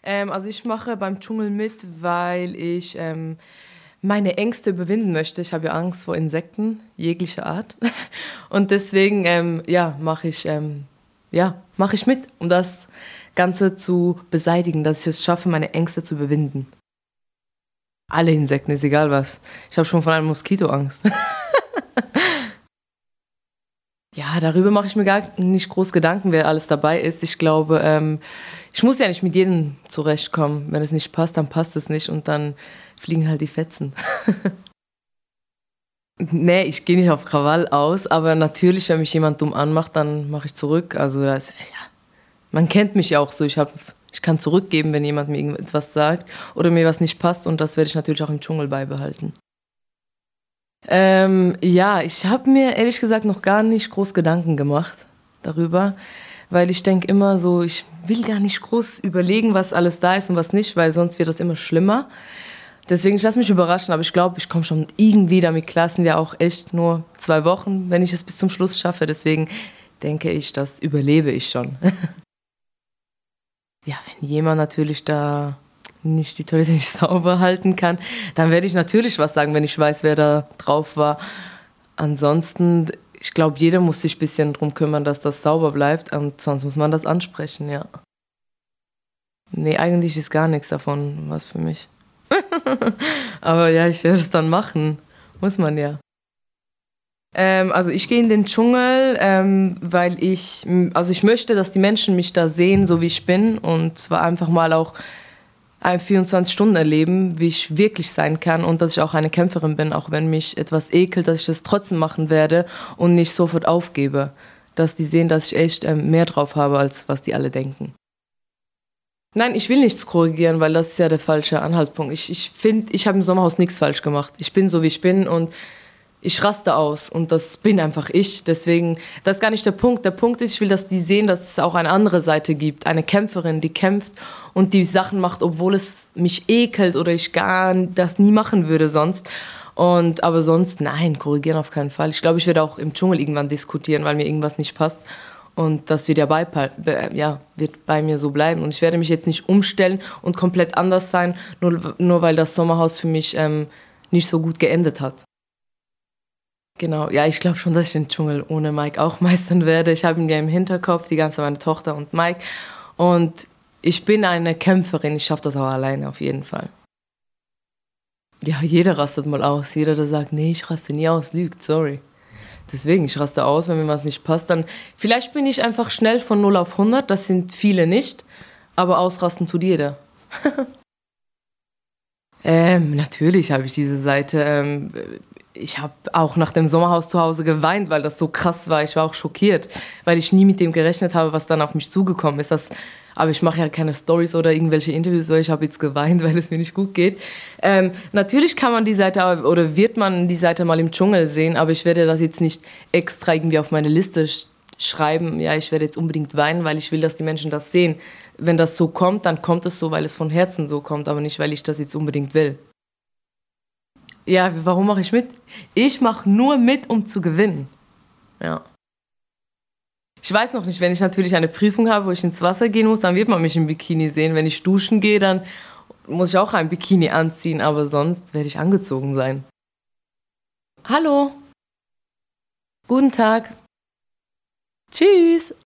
Also ich mache beim Dschungel mit, weil ich meine Ängste überwinden möchte. Ich habe ja Angst vor Insekten jeglicher Art. Und deswegen mache ich mit, um das Ganze zu beseitigen, dass ich es schaffe, meine Ängste zu überwinden. Alle Insekten, ist egal was. Ich habe schon von einem Moskito Angst. Ja, darüber mache ich mir gar nicht groß Gedanken, wer alles dabei ist. Ich glaube, ich muss ja nicht mit jedem zurechtkommen. Wenn es nicht passt, dann passt es nicht und dann fliegen halt die Fetzen. Nee, ich gehe nicht auf Krawall aus, aber natürlich, wenn mich jemand dumm anmacht, dann mache ich zurück. Also man kennt mich ja auch so. Ich kann zurückgeben, wenn jemand mir irgendetwas sagt oder mir was nicht passt und das werde ich natürlich auch im Dschungel beibehalten. Ich habe mir ehrlich gesagt noch gar nicht groß Gedanken gemacht darüber, weil ich denke immer so, ich will gar nicht groß überlegen, was alles da ist und was nicht, weil sonst wird das immer schlimmer. Deswegen, ich lasse mich überraschen, aber ich glaube, ich komme schon irgendwie damit klar. Es sind ja auch echt nur 2 Wochen, wenn ich es bis zum Schluss schaffe. Deswegen denke ich, das überlebe ich schon. Ja, wenn jemand natürlich da nicht die Toilette nicht sauber halten kann, dann werde ich natürlich was sagen, wenn ich weiß, wer da drauf war. Ansonsten, ich glaube, jeder muss sich ein bisschen drum kümmern, dass das sauber bleibt und sonst muss man das ansprechen, ja. Nee, eigentlich ist gar nichts davon was für mich. Aber ja, ich werde es dann machen. Muss man ja. Also ich gehe in den Dschungel, weil ich möchte, dass die Menschen mich da sehen, so wie ich bin und zwar einfach mal auch 24 Stunden erleben, wie ich wirklich sein kann und dass ich auch eine Kämpferin bin, auch wenn mich etwas ekelt, dass ich das trotzdem machen werde und nicht sofort aufgebe. Dass die sehen, dass ich echt mehr drauf habe, als was die alle denken. Nein, ich will nichts korrigieren, weil das ist ja der falsche Anhaltspunkt. Ich finde, ich habe im Sommerhaus nichts falsch gemacht. Ich bin so, wie ich bin und ich raste aus und das bin einfach ich. Deswegen, das ist gar nicht der Punkt. Der Punkt ist, ich will, dass die sehen, dass es auch eine andere Seite gibt. Eine Kämpferin, die kämpft und die Sachen macht, obwohl es mich ekelt oder ich gar das nie machen würde sonst. Aber sonst, nein, korrigieren auf keinen Fall. Ich glaube, ich werde auch im Dschungel irgendwann diskutieren, weil mir irgendwas nicht passt. Und das wird wird bei mir so bleiben. Und ich werde mich jetzt nicht umstellen und komplett anders sein, nur weil das Sommerhaus für mich nicht so gut geendet hat. Genau, ja, ich glaube schon, dass ich den Dschungel ohne Mike auch meistern werde. Ich habe ihn ja im Hinterkopf, die ganze meine Tochter und Mike. Und ich bin eine Kämpferin, ich schaffe das auch alleine auf jeden Fall. Ja, jeder rastet mal aus. Jeder, der sagt, nee, ich raste nie aus, lügt, sorry. Deswegen, ich raste aus, wenn mir was nicht passt, dann vielleicht bin ich einfach schnell von 0 auf 100, das sind viele nicht, aber ausrasten tut jeder. Natürlich habe ich diese Seite. Ich habe auch nach dem Sommerhaus zu Hause geweint, weil das so krass war. Ich war auch schockiert, weil ich nie mit dem gerechnet habe, was dann auf mich zugekommen ist. Aber ich mache ja keine Stories oder irgendwelche Interviews, so ich habe jetzt geweint, weil es mir nicht gut geht. Natürlich kann man die Seite oder wird man die Seite mal im Dschungel sehen, aber ich werde das jetzt nicht extra irgendwie auf meine Liste schreiben. Ja, ich werde jetzt unbedingt weinen, weil ich will, dass die Menschen das sehen. Wenn das so kommt, dann kommt es so, weil es von Herzen so kommt, aber nicht, weil ich das jetzt unbedingt will. Ja, warum mache ich mit? Ich mache nur mit, um zu gewinnen. Ja. Ich weiß noch nicht, wenn ich natürlich eine Prüfung habe, wo ich ins Wasser gehen muss, dann wird man mich im Bikini sehen. Wenn ich duschen gehe, dann muss ich auch ein Bikini anziehen, aber sonst werde ich angezogen sein. Hallo, guten Tag. Tschüss.